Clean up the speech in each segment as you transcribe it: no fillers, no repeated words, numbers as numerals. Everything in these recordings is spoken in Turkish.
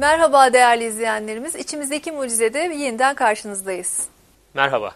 Merhaba değerli izleyenlerimiz. İçimizdeki Mucize'de yeniden karşınızdayız. Merhaba.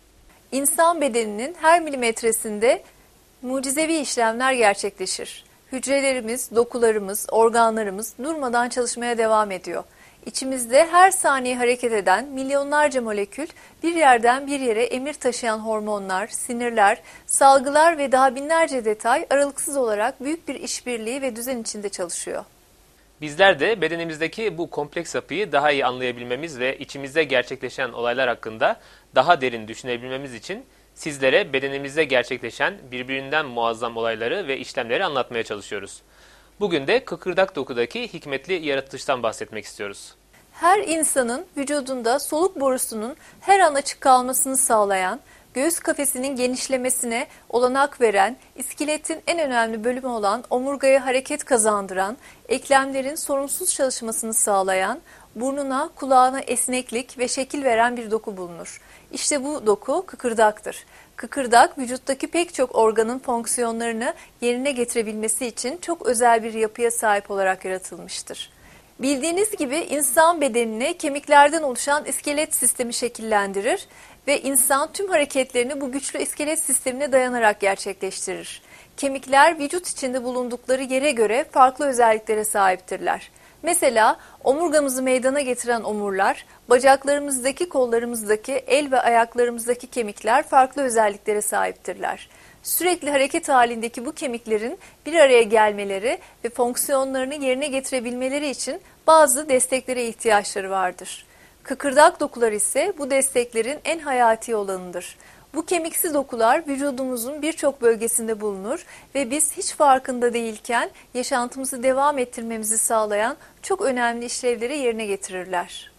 İnsan bedeninin her milimetresinde mucizevi işlemler gerçekleşir. Hücrelerimiz, dokularımız, organlarımız durmadan çalışmaya devam ediyor. İçimizde her saniye hareket eden milyonlarca molekül, bir yerden bir yere emir taşıyan hormonlar, sinirler, salgılar ve daha binlerce detay aralıksız olarak büyük bir işbirliği ve düzen içinde çalışıyor. Bizler de bedenimizdeki bu kompleks yapıyı daha iyi anlayabilmemiz ve içimizde gerçekleşen olaylar hakkında daha derin düşünebilmemiz için sizlere bedenimizde gerçekleşen birbirinden muazzam olayları ve işlemleri anlatmaya çalışıyoruz. Bugün de kıkırdak dokudaki hikmetli yaratılıştan bahsetmek istiyoruz. Her insanın vücudunda soluk borusunun her an açık kalmasını sağlayan, göğüs kafesinin genişlemesine olanak veren, iskeletin en önemli bölümü olan omurgaya hareket kazandıran, eklemlerin sorunsuz çalışmasını sağlayan, burnuna, kulağına esneklik ve şekil veren bir doku bulunur. İşte bu doku kıkırdaktır. Kıkırdak, vücuttaki pek çok organın fonksiyonlarını yerine getirebilmesi için çok özel bir yapıya sahip olarak yaratılmıştır. Bildiğiniz gibi insan bedenini kemiklerden oluşan iskelet sistemi şekillendirir ve insan tüm hareketlerini bu güçlü iskelet sistemine dayanarak gerçekleştirir. Kemikler vücut içinde bulundukları yere göre farklı özelliklere sahiptirler. Mesela omurgamızı meydana getiren omurlar, bacaklarımızdaki, kollarımızdaki, el ve ayaklarımızdaki kemikler farklı özelliklere sahiptirler. Sürekli hareket halindeki bu kemiklerin bir araya gelmeleri ve fonksiyonlarını yerine getirebilmeleri için bazı desteklere ihtiyaçları vardır. Kıkırdak dokular ise bu desteklerin en hayati olanıdır. Bu kemiksiz dokular vücudumuzun birçok bölgesinde bulunur ve biz hiç farkında değilken yaşantımızı devam ettirmemizi sağlayan çok önemli işlevleri yerine getirirler.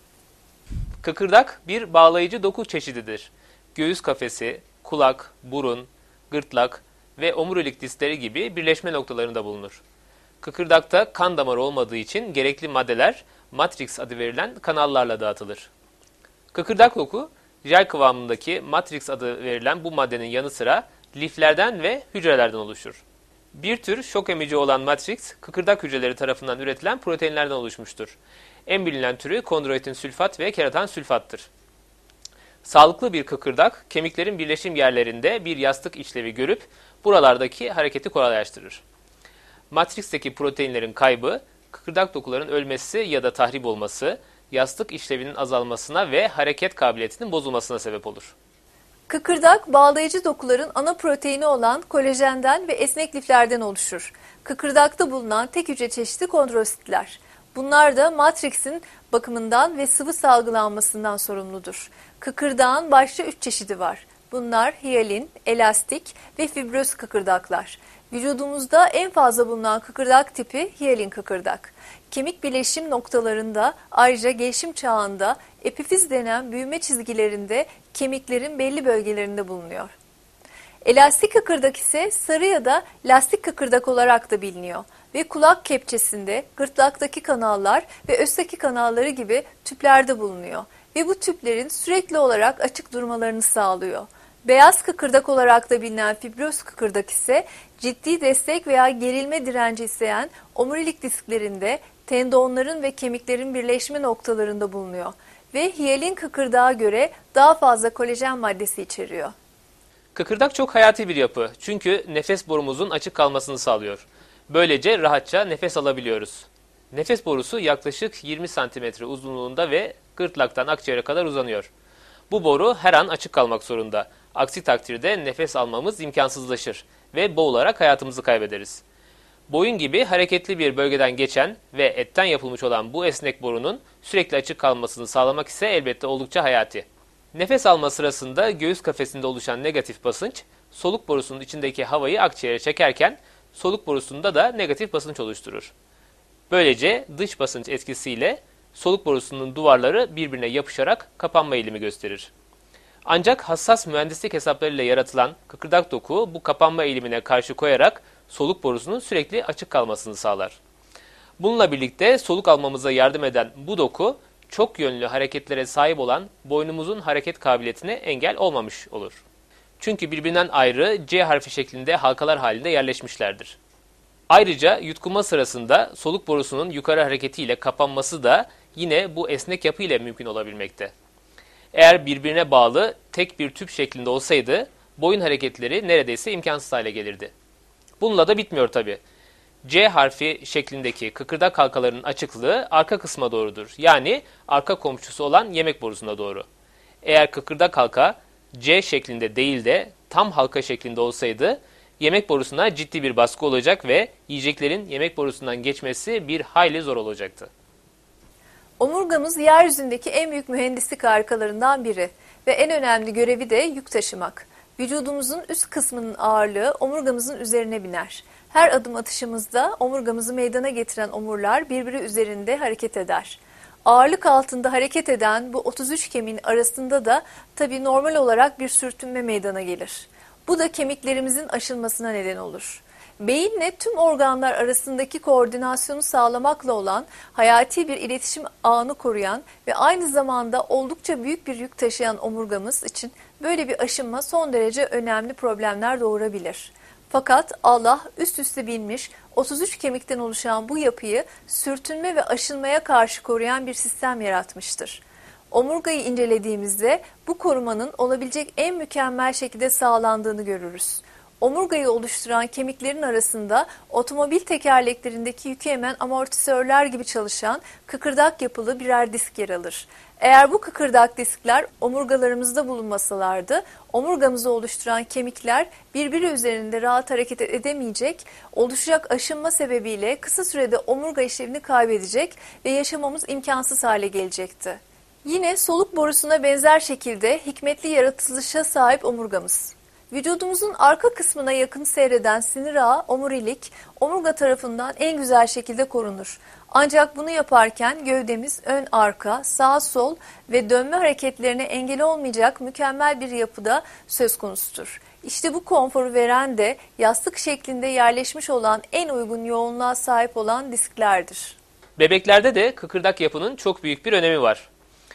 Kıkırdak bir bağlayıcı doku çeşididir. Göğüs kafesi, kulak, burun, gırtlak ve omurilik disleri gibi birleşme noktalarında bulunur. Kıkırdakta kan damarı olmadığı için gerekli maddeler matrix adı verilen kanallarla dağıtılır. Kıkırdak doku, jel kıvamındaki matrix adı verilen bu maddenin yanı sıra liflerden ve hücrelerden oluşur. Bir tür şok emici olan matrix, kıkırdak hücreleri tarafından üretilen proteinlerden oluşmuştur. En bilinen türü kondroitin sülfat ve keratan sülfattır. Sağlıklı bir kıkırdak, kemiklerin birleşim yerlerinde bir yastık işlevi görüp buralardaki hareketi kolaylaştırır. Matrixteki proteinlerin kaybı, kıkırdak dokuların ölmesi ya da tahrip olması, yastık işlevinin azalmasına ve hareket kabiliyetinin bozulmasına sebep olur. Kıkırdak, bağlayıcı dokuların ana proteini olan kolajenden ve esnek liflerden oluşur. Kıkırdakta bulunan tek hücre çeşidi kondrositler. Bunlar da matrixin bakımından ve sıvı salgılanmasından sorumludur. Kıkırdağın başta 3 çeşidi var. Bunlar hiyalin, elastik ve fibröz kıkırdaklar. Vücudumuzda en fazla bulunan kıkırdak tipi hiyalin kıkırdak. Kemik birleşim noktalarında, ayrıca gelişim çağında epifiz denen büyüme çizgilerinde kemiklerin belli bölgelerinde bulunuyor. Elastik kıkırdak ise sarı ya da lastik kıkırdak olarak da biliniyor ve kulak kepçesinde, gırtlaktaki kanallar ve östaki kanalları gibi tüplerde bulunuyor ve bu tüplerin sürekli olarak açık durmalarını sağlıyor. Beyaz kıkırdak olarak da bilinen fibröz kıkırdak ise ciddi destek veya gerilme direnci isteyen omurilik disklerinde, tendonların ve kemiklerin birleşme noktalarında bulunuyor ve hiyalin kıkırdağa göre daha fazla kolajen maddesi içeriyor. Kıkırdak çok hayati bir yapı çünkü nefes borumuzun açık kalmasını sağlıyor. Böylece rahatça nefes alabiliyoruz. Nefes borusu yaklaşık 20 cm uzunluğunda ve gırtlaktan akciğere kadar uzanıyor. Bu boru her an açık kalmak zorunda. Aksi takdirde nefes almamız imkansızlaşır ve boğularak hayatımızı kaybederiz. Boyun gibi hareketli bir bölgeden geçen ve etten yapılmış olan bu esnek borunun sürekli açık kalmasını sağlamak ise elbette oldukça hayati. Nefes alma sırasında göğüs kafesinde oluşan negatif basınç, soluk borusunun içindeki havayı akciğere çekerken soluk borusunda da negatif basınç oluşturur. Böylece dış basınç etkisiyle soluk borusunun duvarları birbirine yapışarak kapanma eğilimi gösterir. Ancak hassas mühendislik hesaplarıyla yaratılan kıkırdak doku bu kapanma eğilimine karşı koyarak soluk borusunun sürekli açık kalmasını sağlar. Bununla birlikte soluk almamıza yardım eden bu doku çok yönlü hareketlere sahip olan boynumuzun hareket kabiliyetine engel olmamış olur. Çünkü birbirinden ayrı C harfi şeklinde halkalar halinde yerleşmişlerdir. Ayrıca yutkunma sırasında soluk borusunun yukarı hareketiyle kapanması da yine bu esnek yapı ile mümkün olabilmekte. Eğer birbirine bağlı tek bir tüp şeklinde olsaydı boyun hareketleri neredeyse imkansız hale gelirdi. Bununla da bitmiyor tabi. C harfi şeklindeki kıkırdak halkalarının açıklığı arka kısma doğrudur. Yani arka komşusu olan yemek borusuna doğru. Eğer kıkırdak halka C şeklinde değil de tam halka şeklinde olsaydı yemek borusuna ciddi bir baskı olacak ve yiyeceklerin yemek borusundan geçmesi bir hayli zor olacaktı. Omurgamız yeryüzündeki en büyük mühendislik harikalarından biri ve en önemli görevi de yük taşımak. Vücudumuzun üst kısmının ağırlığı omurgamızın üzerine biner. Her adım atışımızda omurgamızı meydana getiren omurlar birbiri üzerinde hareket eder. Ağırlık altında hareket eden bu 33 kemiğin arasında da tabii normal olarak bir sürtünme meydana gelir. Bu da kemiklerimizin aşınmasına neden olur. Beyinle tüm organlar arasındaki koordinasyonu sağlamakla olan hayati bir iletişim ağını koruyan ve aynı zamanda oldukça büyük bir yük taşıyan omurgamız için böyle bir aşınma son derece önemli problemler doğurabilir. Fakat Allah üst üste binmiş 33 kemikten oluşan bu yapıyı sürtünme ve aşınmaya karşı koruyan bir sistem yaratmıştır. Omurgayı incelediğimizde bu korumanın olabilecek en mükemmel şekilde sağlandığını görürüz. Omurgayı oluşturan kemiklerin arasında otomobil tekerleklerindeki yükü emen amortisörler gibi çalışan kıkırdak yapılı birer disk yer alır. Eğer bu kıkırdak diskler omurgalarımızda bulunmasalardı, omurgamızı oluşturan kemikler birbiri üzerinde rahat hareket edemeyecek, oluşacak aşınma sebebiyle kısa sürede omurga işlevini kaybedecek ve yaşamamız imkansız hale gelecekti. Yine soluk borusuna benzer şekilde hikmetli yaratılışa sahip omurgamız. Vücudumuzun arka kısmına yakın seyreden sinir ağı, omurilik, omurga tarafından en güzel şekilde korunur. Ancak bunu yaparken gövdemiz ön arka, sağ sol ve dönme hareketlerine engel olmayacak mükemmel bir yapıda söz konusudur. İşte bu konforu veren de yastık şeklinde yerleşmiş olan en uygun yoğunluğa sahip olan disklerdir. Bebeklerde de kıkırdak yapının çok büyük bir önemi var.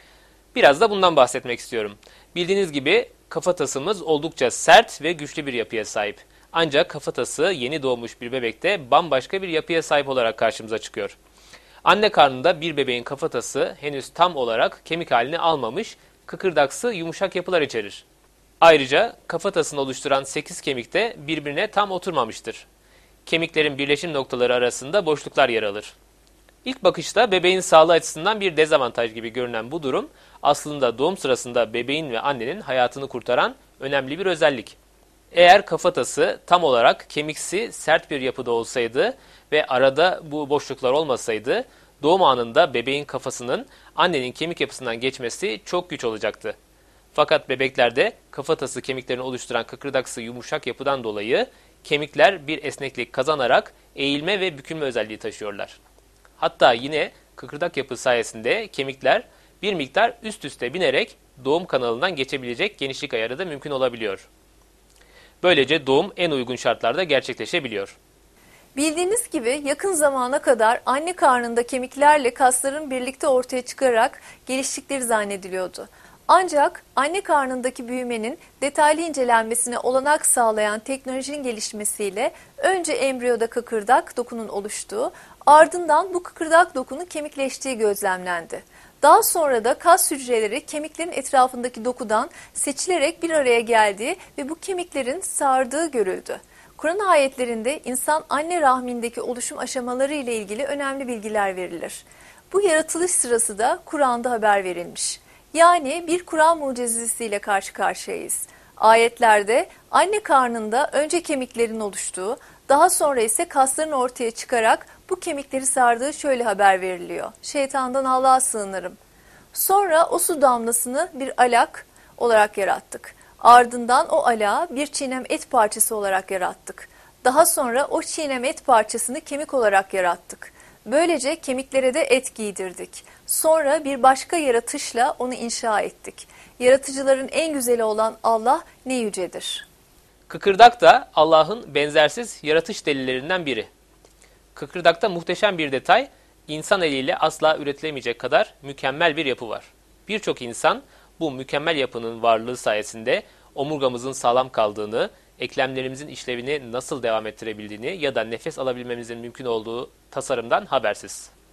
Biraz da bundan bahsetmek istiyorum. Bildiğiniz gibi kafatasımız oldukça sert ve güçlü bir yapıya sahip. Ancak kafatası yeni doğmuş bir bebekte bambaşka bir yapıya sahip olarak karşımıza çıkıyor. Anne karnında bir bebeğin kafatası henüz tam olarak kemik halini almamış, kıkırdaksı yumuşak yapılar içerir. Ayrıca kafatasını oluşturan 8 kemik de birbirine tam oturmamıştır. Kemiklerin birleşim noktaları arasında boşluklar yer alır. İlk bakışta bebeğin sağlığı açısından bir dezavantaj gibi görünen bu durum aslında doğum sırasında bebeğin ve annenin hayatını kurtaran önemli bir özellik. Eğer kafatası tam olarak kemiksi sert bir yapıda olsaydı ve arada bu boşluklar olmasaydı doğum anında bebeğin kafasının annenin kemik yapısından geçmesi çok güç olacaktı. Fakat bebeklerde kafatası kemiklerini oluşturan kıkırdaksı yumuşak yapıdan dolayı kemikler bir esneklik kazanarak eğilme ve bükülme özelliği taşıyorlar. Hatta yine kıkırdak yapı sayesinde kemikler bir miktar üst üste binerek doğum kanalından geçebilecek genişlik ayarı da mümkün olabiliyor. Böylece doğum en uygun şartlarda gerçekleşebiliyor. Bildiğiniz gibi yakın zamana kadar anne karnında kemiklerle kasların birlikte ortaya çıkarak geliştikleri zannediliyordu. Ancak anne karnındaki büyümenin detaylı incelenmesine olanak sağlayan teknolojinin gelişmesiyle önce embriyoda kıkırdak dokunun oluştuğu, ardından bu kıkırdak dokunun kemikleştiği gözlemlendi. Daha sonra da kas hücreleri kemiklerin etrafındaki dokudan seçilerek bir araya geldiği ve bu kemiklerin sardığı görüldü. Kur'an ayetlerinde insan anne rahmindeki oluşum aşamaları ile ilgili önemli bilgiler verilir. Bu yaratılış sırası da Kur'an'da haber verilmiş. Yani bir Kur'an mucizesiyle karşı karşıyayız. Ayetlerde anne karnında önce kemiklerin oluştuğu, daha sonra ise kasların ortaya çıkarak bu kemikleri sardığı şöyle haber veriliyor. Şeytandan Allah'a sığınırım. Sonra o su damlasını bir alak olarak yarattık. Ardından o alağı bir çiğnem et parçası olarak yarattık. Daha sonra o çiğnem et parçasını kemik olarak yarattık. Böylece kemiklere de et giydirdik. Sonra bir başka yaratışla onu inşa ettik. Yaratıcıların en güzeli olan Allah ne yücedir. Kıkırdak da Allah'ın benzersiz yaratış delillerinden biri. Kıkırdakta muhteşem bir detay, insan eliyle asla üretilemeyecek kadar mükemmel bir yapı var. Birçok insan bu mükemmel yapının varlığı sayesinde omurgamızın sağlam kaldığını, eklemlerimizin işlevini nasıl devam ettirebildiğini ya da nefes alabilmemizin mümkün olduğu tasarımdan habersiz.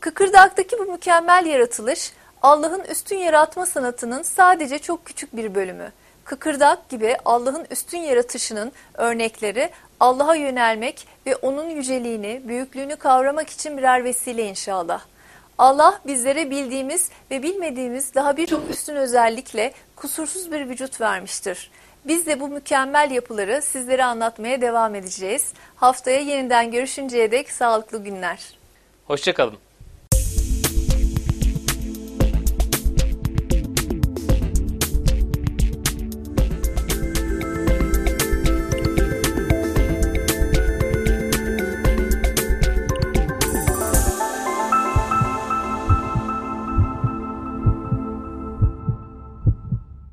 Kıkırdaktaki bu mükemmel yaratılış, Allah'ın üstün yaratma sanatının sadece çok küçük bir bölümü. Kıkırdak gibi Allah'ın üstün yaratışının örnekleri Allah'a yönelmek ve onun yüceliğini, büyüklüğünü kavramak için birer vesile inşallah. Allah bizlere bildiğimiz ve bilmediğimiz daha birçok üstün özellikle kusursuz bir vücut vermiştir. Biz de bu mükemmel yapıları sizlere anlatmaya devam edeceğiz. Haftaya yeniden görüşünceye dek sağlıklı günler. Hoşça kalın.